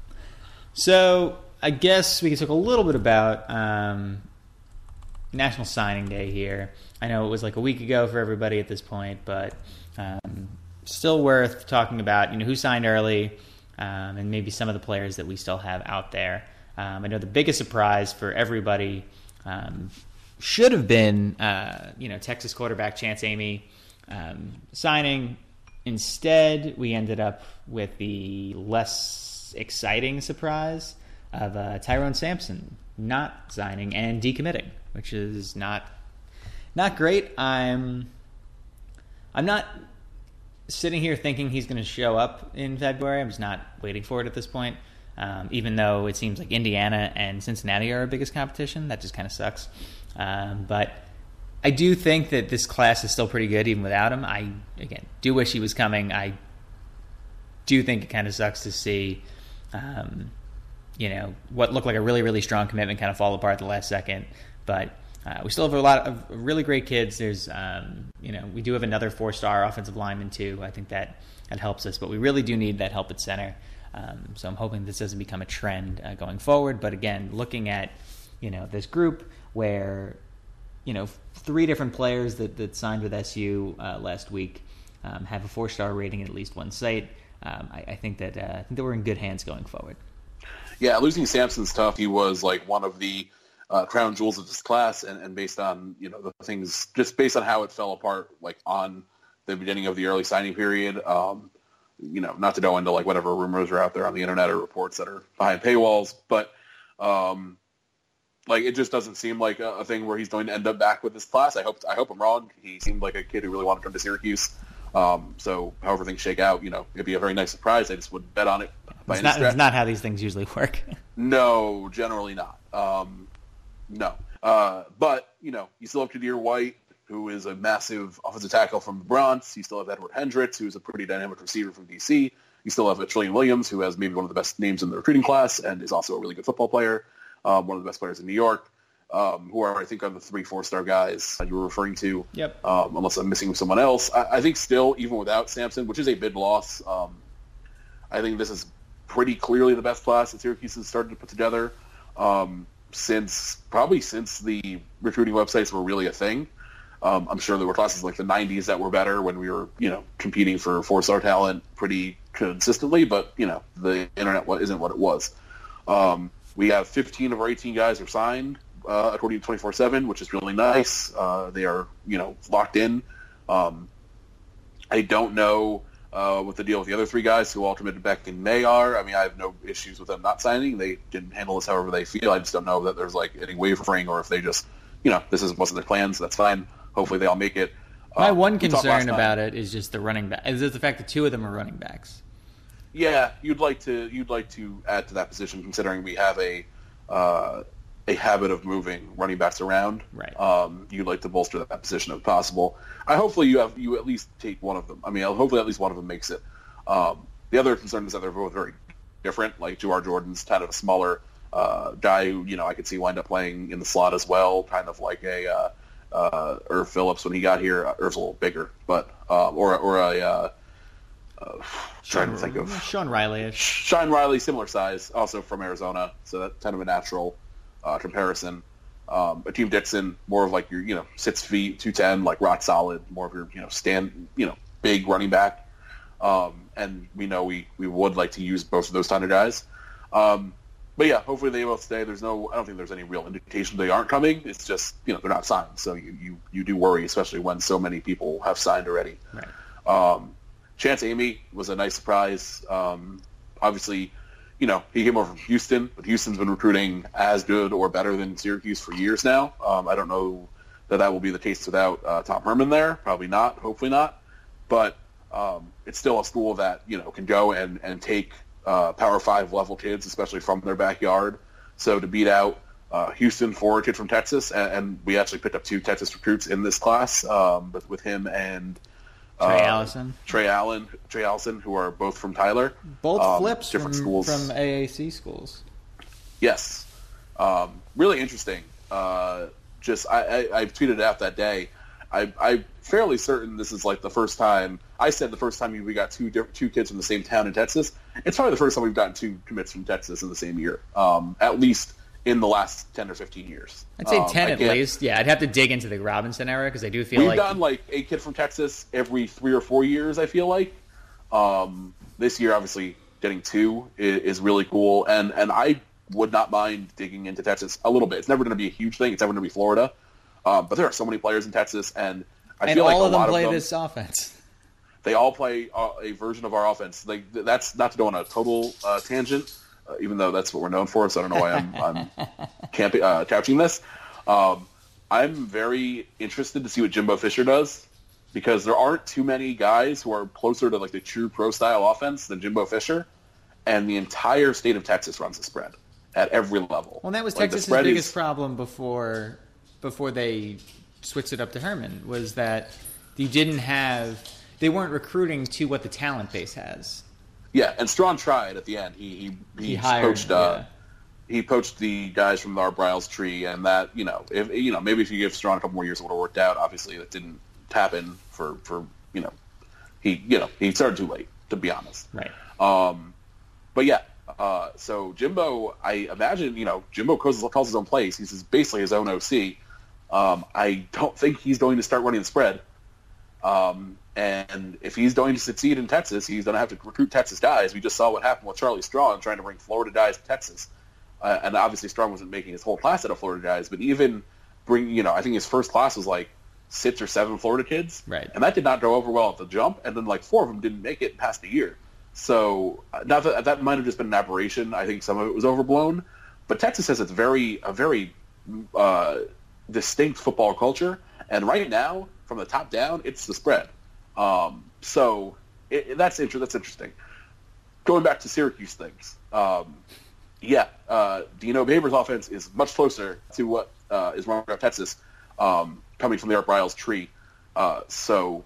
So I guess we can talk a little bit about um, National Signing Day here. I know it was like a week ago for everybody at this point, but um, still worth talking about. You know who signed early, um, and maybe some of the players that we still have out there. Um, I know the biggest surprise for everybody um, should have been, uh, you know, Texas quarterback Chance Amy um, signing. Instead, we ended up with the less exciting surprise of uh, Tyrone Sampson not signing and decommitting, which is not not great. I'm I'm not sitting here thinking he's going to show up in February. I'm just not waiting for it at this point. Um, even though it seems like Indiana and Cincinnati are our biggest competition, that just kind of sucks. Um, but I do think that this class is still pretty good even without him. I, again, do wish he was coming. I do think it kind of sucks to see, um, you know, what looked like a really, really strong commitment kind of fall apart at the last second. But uh, we still have a lot of really great kids. There's, um, you know, we do have another four-star offensive lineman too. I think that, that helps us. But we really do need that help at center. Um, so I'm hoping this doesn't become a trend uh, going forward. But again, looking at, you know, this group where, you know, three different players that, that signed with S U uh, last week um, have a four-star rating at least one site. Um, I, I think that uh, I think that we're in good hands going forward. Yeah, losing Sampson's tough. He was like one of the uh, crown jewels of this class, and, and based on you know the things, just based on how it fell apart, like on the beginning of the early signing period. Um, you know, not to go into like whatever rumors are out there on the internet or reports that are behind paywalls, but um, like it just doesn't seem like a, a thing where he's going to end up back with this class. I hope I hope I'm wrong. He seemed like a kid who really wanted to come to Syracuse. Um, so however things shake out, you know, it'd be a very nice surprise. I just wouldn't bet on it. By it's, any not, stretch. It's not how these things usually work. No, generally not. Um, no. Uh, but, you know, you still have Kadir White, who is a massive offensive tackle from the Bronx. You still have Edward Hendricks, who is a pretty dynamic receiver from D C. You still have Trillian Williams, who has maybe one of the best names in the recruiting class and is also a really good football player, um, one of the best players in New York, um, who are, I think, are the three, four-star guys you were referring to. Yep. Um, unless I'm missing someone else. I, I think still, even without Sampson, which is a big loss, um, I think this is pretty clearly the best class that Syracuse has started to put together um, since probably since the recruiting websites were really a thing. Um, I'm sure there were classes like the nineties that were better when we were, you know, competing for four-star talent pretty consistently, but, you know, the internet isn't what it was. Um, we have fifteen of our eighteen guys are signed, uh, according to twenty-four seven, which is really nice. Uh, they are, you know, locked in. Um, I don't know uh, what the deal with the other three guys who all committed back in May are. I mean, I have no issues with them not signing. They can handle this however they feel. I just don't know that there's, like, any wavering or if they just, you know, this is, wasn't their plans. That's fine. Hopefully they all make it. My um, one concern about it is just the running back. Is the fact that two of them are running backs. Yeah, you'd like to you'd like to add to that position, considering we have a uh, a habit of moving running backs around. Right. Um, you'd like to bolster that position if possible. I hopefully you have you at least take one of them. I mean, hopefully at least one of them makes it. Um, the other concern is that they're both very different. Like Jawar Jordan's kind of a smaller uh, guy who you know I could see wind up playing in the slot as well, kind of like a. Uh, Uh, Irv Phillips when he got here. Uh, Irv's a little bigger, but uh, or or a uh, uh, trying to think of Sean Riley. Sean Riley, similar size, also from Arizona, so that's kind of a natural uh, comparison. Um, Akeem Dixon, more of like your you know six feet, two ten, like rock solid, more of your you know stand you know big running back. Um, and we know we, we would like to use both of those kind of guys. Um, but yeah, hopefully they both stay. There's no, I don't think there's any real indication they aren't coming. It's just, you know, they're not signed. So you, you, you do worry, especially when so many people have signed already. Right. Um, Chance Amy was a nice surprise. Um, obviously, you know, he came over from Houston, but Houston's been recruiting as good or better than Syracuse for years now. Um, I don't know that that will be the case without uh, Tom Herman there. Probably not. Hopefully not. But um, it's still a school that, you know, can go and, and take uh, Power Five level kids, especially from their backyard. So to beat out uh, Houston for a kid from Texas, and, and we actually picked up two Texas recruits in this class, um, with, with him and Trey uh, Allison, Trey Allen, Trey Allison, who are both from Tyler, both um, flips different from, schools from A A C schools. Yes, um, really interesting. Uh, just I, I, I tweeted out that day. I, I'm fairly certain this is like the first time. I said the first time we got two diff- two kids from the same town in Texas. It's probably the first time we've gotten two commits from Texas in the same year. Um, at least in the last ten or fifteen years. I'd say um, ten I at can't- least. Yeah, I'd have to dig into the Robinson era because I do feel We've like gotten like a kid from Texas every three or four years, I feel like. Um, this year, obviously, getting two is, is really cool. And, and I would not mind digging into Texas a little bit. It's never going to be a huge thing. It's never going to be Florida. Um, but there are so many players in Texas, and I and feel all like a of them lot play of them, this offense. they all play uh, a version of our offense. Like that's not to go on a total uh, tangent, uh, even though that's what we're known for. So I don't know why I'm, I'm camping, uh, couching this. Um, I'm very interested to see what Jimbo Fisher does, because there aren't too many guys who are closer to like the true pro style offense than Jimbo Fisher, and the entire state of Texas runs the spread at every level. Well, that was Like, the Texas's spread biggest is- problem before before they switched it up to Herman, was that you didn't have they weren't recruiting to what the talent base has. Yeah, and Strawn tried at the end. He he, he, He hired, poached uh, yeah. he poached the guys from the Art Briles tree, and that you know if you know maybe if you give Strawn a couple more years, it would have worked out. Obviously, that didn't happen for for you know he you know he started too late, to be honest. Right. Um, but yeah, uh, so Jimbo, I imagine you know Jimbo calls, calls his own plays. He's his, basically his own O C. Um, I don't think he's going to start running the spread. Um, and if he's going to succeed in Texas, he's going to have to recruit Texas guys. We just saw what happened with Charlie Strong trying to bring Florida guys to Texas. Uh, and obviously Strong wasn't making his whole class out of Florida guys, but even bring, you know, I think his first class was like six or seven Florida kids. Right. And that did not go over well at the jump. And then like four of them didn't make it past a year. So uh, not that, that might have just been an aberration. I think some of it was overblown. But Texas has its very, a very uh, distinct football culture. And right now, from the top down, it's the spread. Um, so it, it, that's inter- that's interesting. Going back to Syracuse things, um, yeah, uh, Dino Baber's offense is much closer to what uh, is running around Texas, um, coming from the Art Briles tree. Uh, so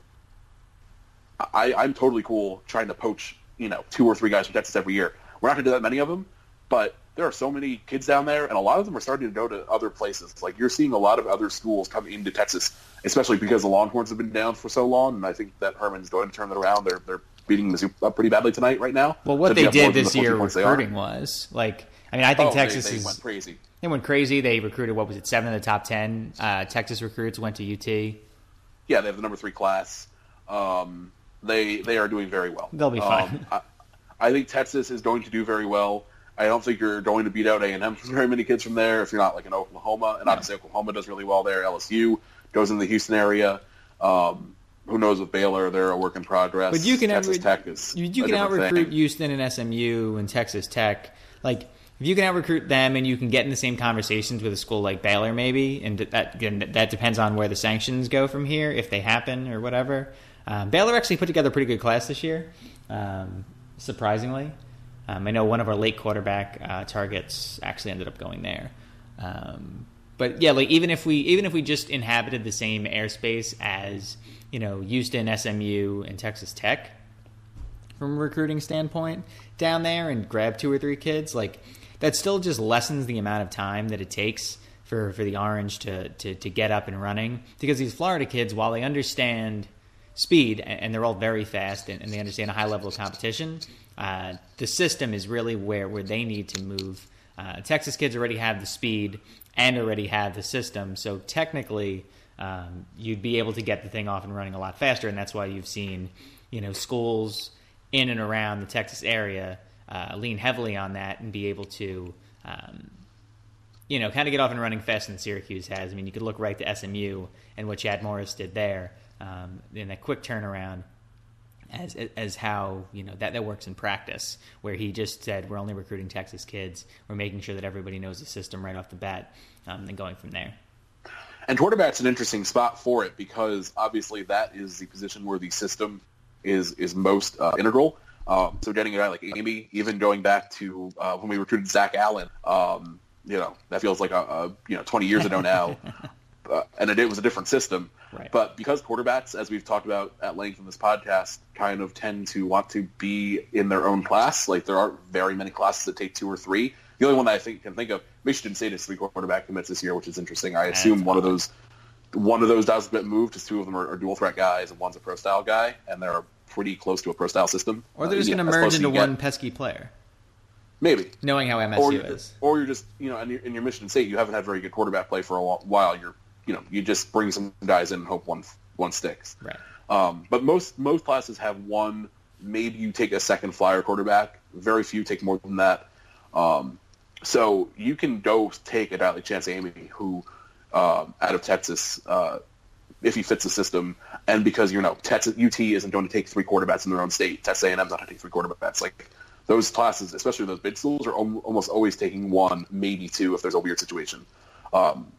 I, I'm totally cool trying to poach, you know, two or three guys from Texas every year. We're not going to do that many of them, but there are so many kids down there, and a lot of them are starting to go to other places. Like, you're seeing a lot of other schools come into Texas, especially because the Longhorns have been down for so long, and I think that Herman's going to turn that around. They're they're beating Mizzou up pretty badly tonight right now. Well, what So they you have more did than the this fourteen year points they are. recruiting was like, I mean, I think Oh, Texas they, they is went crazy. They went crazy. They recruited, what was it, seven of the top ten uh, Texas recruits went to U T. Yeah, they have the number three class. Um, they they are doing very well. They'll be fine. Um, I, I think Texas is going to do very well. I don't think you're going to beat out A and M for very many kids from there if you're not like in Oklahoma. And obviously Oklahoma does really well there. L S U goes in the Houston area. Um, who knows with Baylor? They're a work in progress. But you can Texas out- Tech is you, you a can out different recruit thing. Houston and S M U and Texas Tech. Like, if you can out recruit them and you can get in the same conversations with a school like Baylor, maybe, and that again, that depends on where the sanctions go from here, if they happen or whatever. Um, Baylor actually put together a pretty good class this year, um, surprisingly. Um, I know one of our late quarterback uh, targets actually ended up going there. Um, but yeah, like even if we even if we just inhabited the same airspace as, you know, Houston, S M U, and Texas Tech, from a recruiting standpoint, down there and grab two or three kids, like that still just lessens the amount of time that it takes for, for the Orange to, to, to get up and running. Because these Florida kids, while they understand speed, and they're all very fast, and, and they understand a high level of competition, uh, the system is really where, where they need to move. Uh, Texas kids already have the speed and already have the system, so technically um, you'd be able to get the thing off and running a lot faster, and that's why you've seen, you know, schools in and around the Texas area uh, lean heavily on that and be able to, um, you know, kind of get off and running faster than Syracuse has. I mean, you could look right to S M U and what Chad Morris did there um, in that quick turnaround as as how, you know, that, that works in practice, where he just said, we're only recruiting Texas kids. We're making sure that everybody knows the system right off the bat um, and going from there. And quarterback's an interesting spot for it because obviously that is the position where the system is is most uh, integral. Um, so getting a guy like Amy, even going back to uh, when we recruited Zach Allen, um, you know, that feels like a, a you know twenty years ago now, uh, and it, it was a different system. Right. But because quarterbacks, as we've talked about at length in this podcast, kind of tend to want to be in their own class. Like there aren't very many classes that take two or three. The only one that I think can think of, Michigan State has three quarterback commits this year, which is interesting. I assume That's one odd. of those one of those does get moved, because two of them are, are dual threat guys and one's a pro style guy, and they're pretty close to a pro style system. Or they're just uh, going to merge into one pesky player. Maybe. Knowing how M S U or is. Or you're just, you know, in your, in your Michigan State, you haven't had very good quarterback play for a while. You're, you know, you just bring some guys in and hope one one sticks. Right. Um, but most most classes have one. Maybe you take a second flyer quarterback. Very few take more than that. Um, so you can go take a guy like Chance Amy, who um, out of Texas, uh, if he fits the system, and because you know Texas U T isn't going to take three quarterbacks in their own state. Texas A and M's not going to take three quarterbacks. Like those classes, especially those big schools, are om- almost always taking one, maybe two, if there's a weird situation. Um,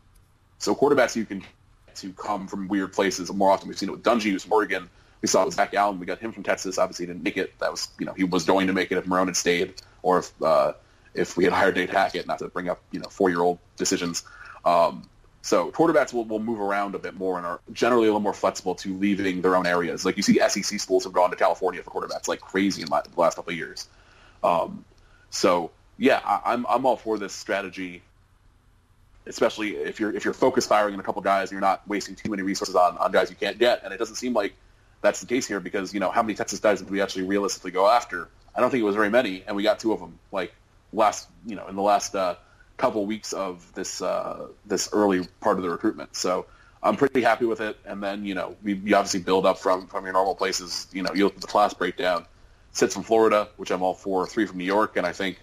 so quarterbacks you can to come from weird places more often. We've seen it with Dungy from Oregon. We saw it with Zach Allen. We got him from Texas. Obviously, he didn't make it. That was, you know, he was going to make it if Marone had stayed, or if uh, if we had hired Nate Hackett. Not to bring up, you know, four-year-old decisions. Um, so quarterbacks will, will move around a bit more and are generally a little more flexible to leaving their own areas. Like you see, S E C schools have gone to California for quarterbacks like crazy in the last couple of years. Um, so yeah, I, I'm I'm all for this strategy. Especially if you're if you're focus firing in a couple guys and you're not wasting too many resources on, on guys you can't get. And it doesn't seem like that's the case here because, you know, how many Texas guys did we actually realistically go after? I don't think it was very many, and we got two of them, like, last, you know, in the last uh, couple weeks of this uh, this early part of the recruitment. So I'm pretty happy with it. And then, you know, we, you obviously build up from, from your normal places. You know, you look at the class breakdown. Six from Florida, which I'm all for, three from New York, and I think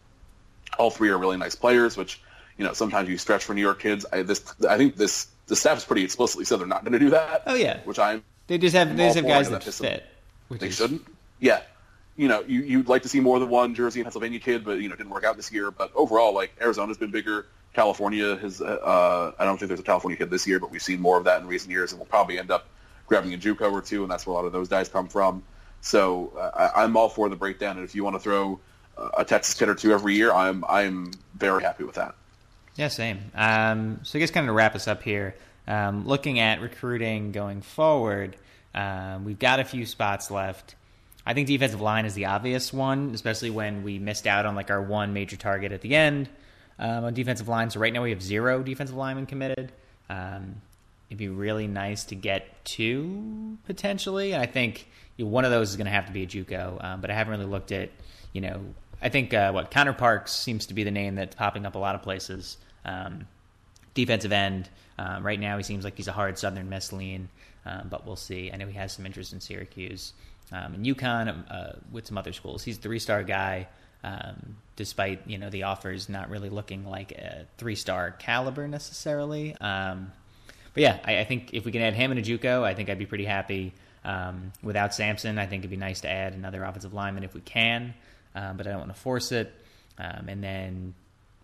all three are really nice players, which – you know, sometimes you stretch for New York kids. I this I think this the staff has pretty explicitly said they're not going to do that. Oh yeah, which I'm they just have they just have guys that, that fit. Which they is... shouldn't. Yeah, you know, you you'd like to see more than one Jersey and Pennsylvania kid, but you know, it didn't work out this year. But overall, like Arizona's been bigger. California has. Uh, I don't think there's a California kid this year, but we've seen more of that in recent years, and we'll probably end up grabbing a JUCO or two, and that's where a lot of those guys come from. So uh, I, I'm all for the breakdown, and if you want to throw a Texas kid or two every year, I'm I'm very happy with that. Yeah, same. Um, so I guess kind of to wrap us up here, um, looking at recruiting going forward, um, we've got a few spots left. I think defensive line is the obvious one, especially when we missed out on like our one major target at the end um, on defensive line. So right now we have zero defensive linemen committed. Um, it'd be really nice to get two potentially. And I think you know, one of those is going to have to be a JUCO, um, but I haven't really looked at, you know, I think, uh, what, Connor Parks seems to be the name that's popping up a lot of places. Um, defensive end. Um, right now he seems like he's a hard Southern Miss lean, um, but we'll see. I know he has some interest in Syracuse. Um, and UConn uh, with some other schools. He's a three-star guy, um, despite, you know, the offers not really looking like a three-star caliber necessarily. Um, but, yeah, I, I think if we can add him and a JUCO, I think I'd be pretty happy. Um, without Sampson, I think it'd be nice to add another offensive lineman if we can. Um, but I don't want to force it. Um, and then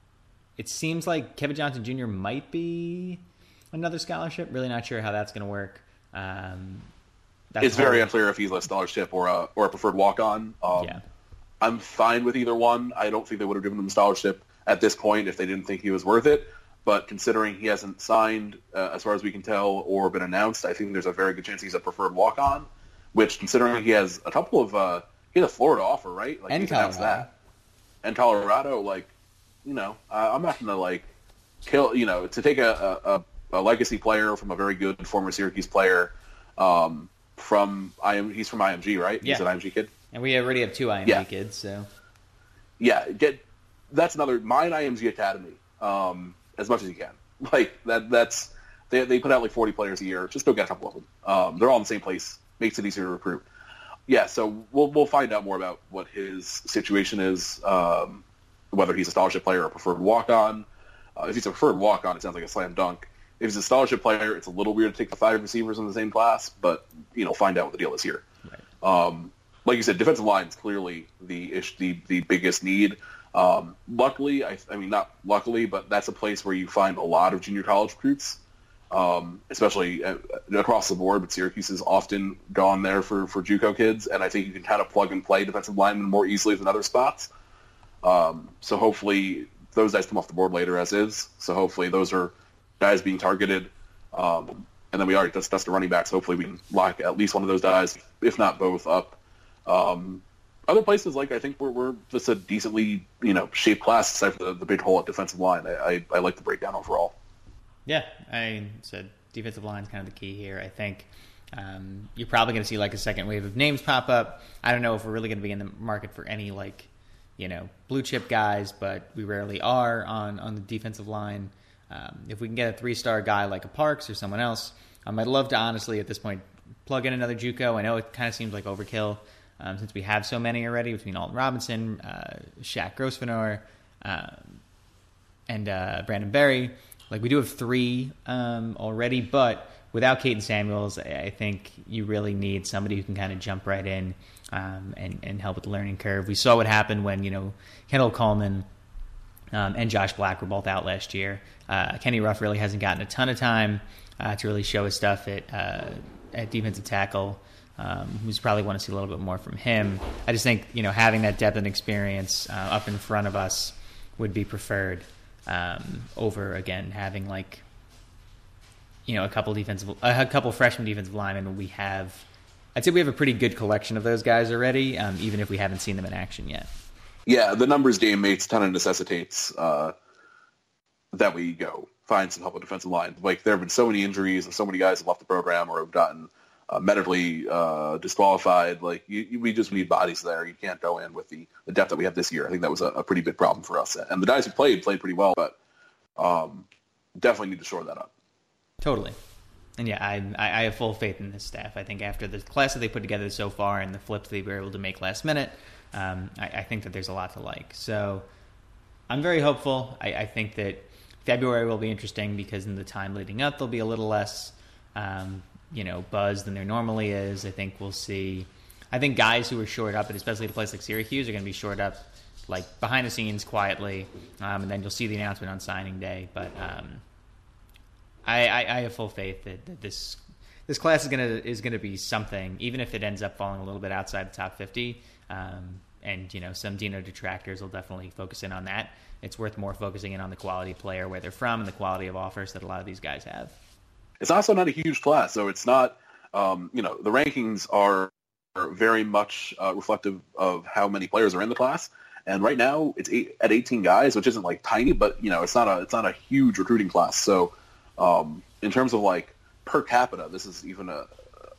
it seems like Kevin Johnson Junior might be another scholarship. Really not sure how that's going to work. Um, that's it's very unclear if he's a scholarship or a or a preferred walk-on. Um, yeah. I'm fine with either one. I don't think they would have given him a scholarship at this point if they didn't think he was worth it. But considering he hasn't signed, uh, as far as we can tell, or been announced, I think there's a very good chance he's a preferred walk-on, which, considering he has a couple of uh, – he had a Florida offer, right? Like, and Colorado. That. And Colorado, like, you know, uh, I'm not going to, like, kill, you know, to take a, a, a legacy player from a very good former Syracuse player um, from, I M, he's from I M G, right? Yeah. He's an I M G kid. And we already have two I M G yeah. kids, so. Yeah, get that's another, mine I M G Academy um, as much as you can. Like, that that's, they, they put out like forty players a year. Just go get a couple of them. Um, they're all in the same place. Makes it easier to recruit. yeah, so we'll we'll find out more about what his situation is, um, whether he's a scholarship player or a preferred walk-on. Uh, if he's a preferred walk-on, it sounds like a slam dunk. If he's a scholarship player, it's a little weird to take the five receivers in the same class, but you know, find out what the deal is here. Right. Um, like you said, defensive line is clearly the ish, the the biggest need. Um, luckily, I, I mean not luckily, but that's a place where you find a lot of junior college recruits, um, especially uh, across the board. But Syracuse has often gone there for for JUCO kids, and I think you can kind of plug and play defensive linemen more easily than other spots. Um, so hopefully those guys come off the board later as is. So hopefully those are guys being targeted. Um, and then we already discussed the running backs. Hopefully we can lock at least one of those guys, if not both, up. Um, other places, like I think we're, we're just a decently, you know, shaped class aside from the, the big hole at defensive line. I, I, I like the breakdown overall. Yeah, I said defensive line is kind of the key here. I think um, you're probably going to see like a second wave of names pop up. I don't know if we're really going to be in the market for any like, you know, blue chip guys, but we rarely are on, on the defensive line. Um, if we can get a three-star guy like a Parks or someone else, um, I'd love to honestly at this point plug in another JUCO. I know it kind of seems like overkill um, since we have so many already between Alton Robinson, uh, Shaq Grosvenor, um, and uh, Brandon Berry. Like we do have three um, already, but without Caden Samuels, I think you really need somebody who can kind of jump right in um, and, and help with the learning curve. We saw what happened when, you know, Kendall Coleman um, and Josh Black were both out last year. Uh, Kenny Ruff really hasn't gotten a ton of time uh, to really show his stuff at uh, at defensive tackle. Um, we probably want to see a little bit more from him. I just think, you know, having that depth and experience uh, up in front of us would be preferred um, over, again, having like, you know, a couple defensive, a couple freshman defensive linemen. We have, I'd say we have a pretty good collection of those guys already, um, even if we haven't seen them in action yet. Yeah, the numbers game makes ton of necessitates uh, that we go find some help with defensive line. Like there have been so many injuries and so many guys have left the program or have gotten uh, medically uh, disqualified. Like you, you, we just need bodies there. You can't go in with the, the depth that we have this year. I think that was a, a pretty big problem for us. And the guys who played played pretty well, but um, definitely need to shore that up. Totally. And yeah, I, I have full faith in this staff. I think after the class that they put together so far and the flips they were able to make last minute, um, I, I think that there's a lot to like. So I'm very hopeful. I, I think that February will be interesting because in the time leading up, there'll be a little less, um, you know, buzz than there normally is. I think we'll see. I think guys who are shored up, and especially at a place like Syracuse, are going to be shored up, like behind the scenes, quietly, um, and then you'll see the announcement on signing day. But um, I, I, I have full faith that, that this this class is gonna is gonna be something, even if it ends up falling a little bit outside the top fifty. Um, and you know, some Dino detractors will definitely focus in on that. It's worth more focusing in on the quality player, where they're from, and the quality of offers that a lot of these guys have. It's also not a huge class, so it's not, um, you know, the rankings are, are very much uh, reflective of how many players are in the class. And right now, it's eight, at eighteen guys, which isn't like tiny, but you know, it's not a it's not a huge recruiting class. So, um, in terms of like per capita, this is even a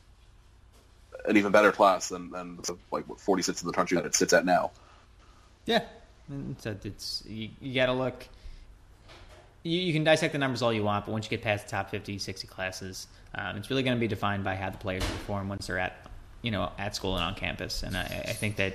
an even better class than, than like what forty-six in the country that it sits at now. Yeah. So it's you, you got to look. You, you can dissect the numbers all you want, but once you get past the top fifty, sixty classes, um, it's really going to be defined by how the players perform once they're at, you know, at school and on campus. And I, I think that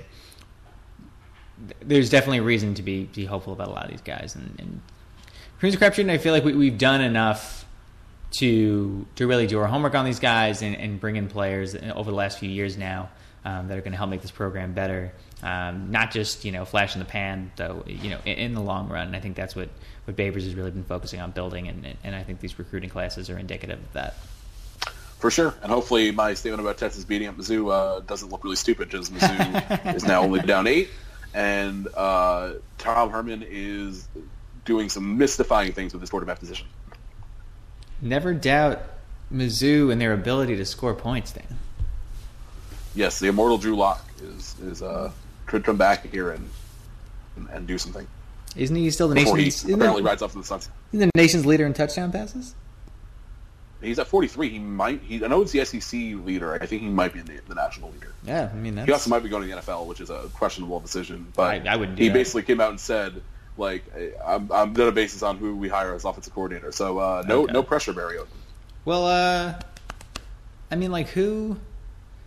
there's definitely a reason to be be hopeful about a lot of these guys. And, and Cruise Corruption, I feel like we, we've done enough to to really do our homework on these guys and, and bring in players over the last few years now um, that are going to help make this program better. Um, not just, you know, flash in the pan, though, you know, in, in the long run. And I think that's what, what Babers has really been focusing on building, and, and I think these recruiting classes are indicative of that. For sure. And hopefully my statement about Texas beating up Mizzou uh, doesn't look really stupid, because Mizzou is now only down eight, and uh, Tom Herman is doing some mystifying things with his quarterback position. Never doubt Mizzou and their ability to score points, Dan. Yes, the immortal Drew Lock is is uh, could come back here and, and and do something. Isn't he still the Before nation's? He apparently rides off to the sunset. Isn't the nation's leader in touchdown passes? He's at forty-three. He might. He, I know it's the S E C leader. I think he might be the, the national leader. Yeah, I mean, that's... he also might be going to the N F L, which is a questionable decision. But I, I wouldn't. Do he that. basically came out and said, like, I'm I'm going to base this on who we hire as offensive coordinator. So uh, no okay. no pressure, Barry Odom. Well, uh, I mean, like who?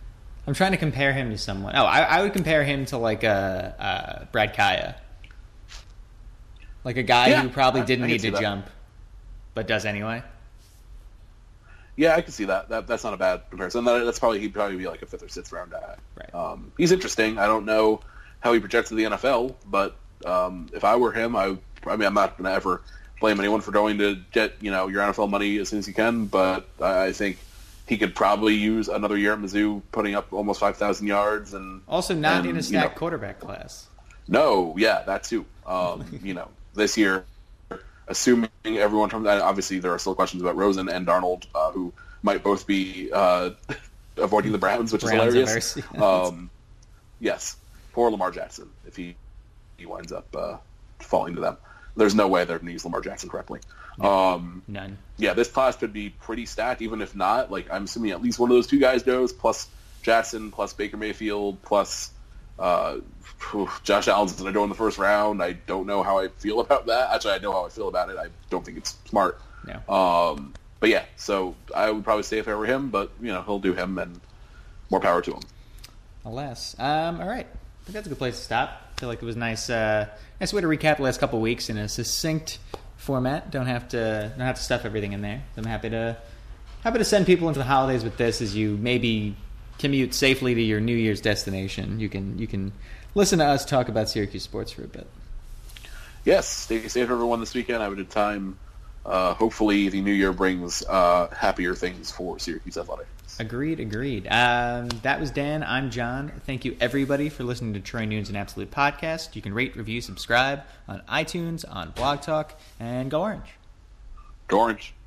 I'm trying to compare him to someone. Oh, I, I would compare him to like a, uh Brad Kaya, like a guy Yeah, who probably I- didn't I can need see to that. jump, but does anyway. Yeah, I can see that. That that's not a bad comparison. That, that's probably he'd probably be like a fifth or sixth round guy. Right. Um, he's interesting. I don't know how he projects to the N F L, but um, if I were him, I I mean I'm not going to ever blame anyone for going to get you know your N F L money as soon as you can, but I, I think he could probably use another year at Mizzou, putting up almost five thousand yards and Also, not and, in a you stacked know, quarterback class. No, yeah, that too. Um, you know, this year, assuming everyone comes, obviously there are still questions about Rosen and Darnold, uh, who might both be uh, avoiding the Browns, which Browns is hilarious. averse. um, yes, poor Lamar Jackson if he he winds up uh, falling to them. There's no way they're going to use Lamar Jackson correctly. Um, None. yeah, this class could be pretty stacked, even if not. Like I'm assuming at least one of those two guys goes, plus Jackson, plus Baker Mayfield, plus uh, whew, Josh Allen's going to go in the first round. I don't know how I feel about that. Actually, I know how I feel about it. I don't think it's smart. No. Um, but yeah, so I would probably stay if I were him, but you know he'll do him, and more power to him. Alas. Um, all right. I think that's a good place to stop. I feel like it was nice. Uh, nice way to recap the last couple of weeks in a succinct format. Don't have to don't have to stuff everything in there. I'm happy to happy to send people into the holidays with this as you maybe commute safely to your New Year's destination. You can you can listen to us talk about Syracuse sports for a bit. Yes, stay safe, everyone, this weekend. Have a good time. Uh, hopefully, the new year brings uh, happier things for Syracuse athletics. Agreed, agreed. Um, that was Dan. I'm John. Thank you, everybody, for listening to Troy Nunes and Absolute Podcast. You can rate, review, subscribe on iTunes, on Blog Talk, and go Orange. Go Orange.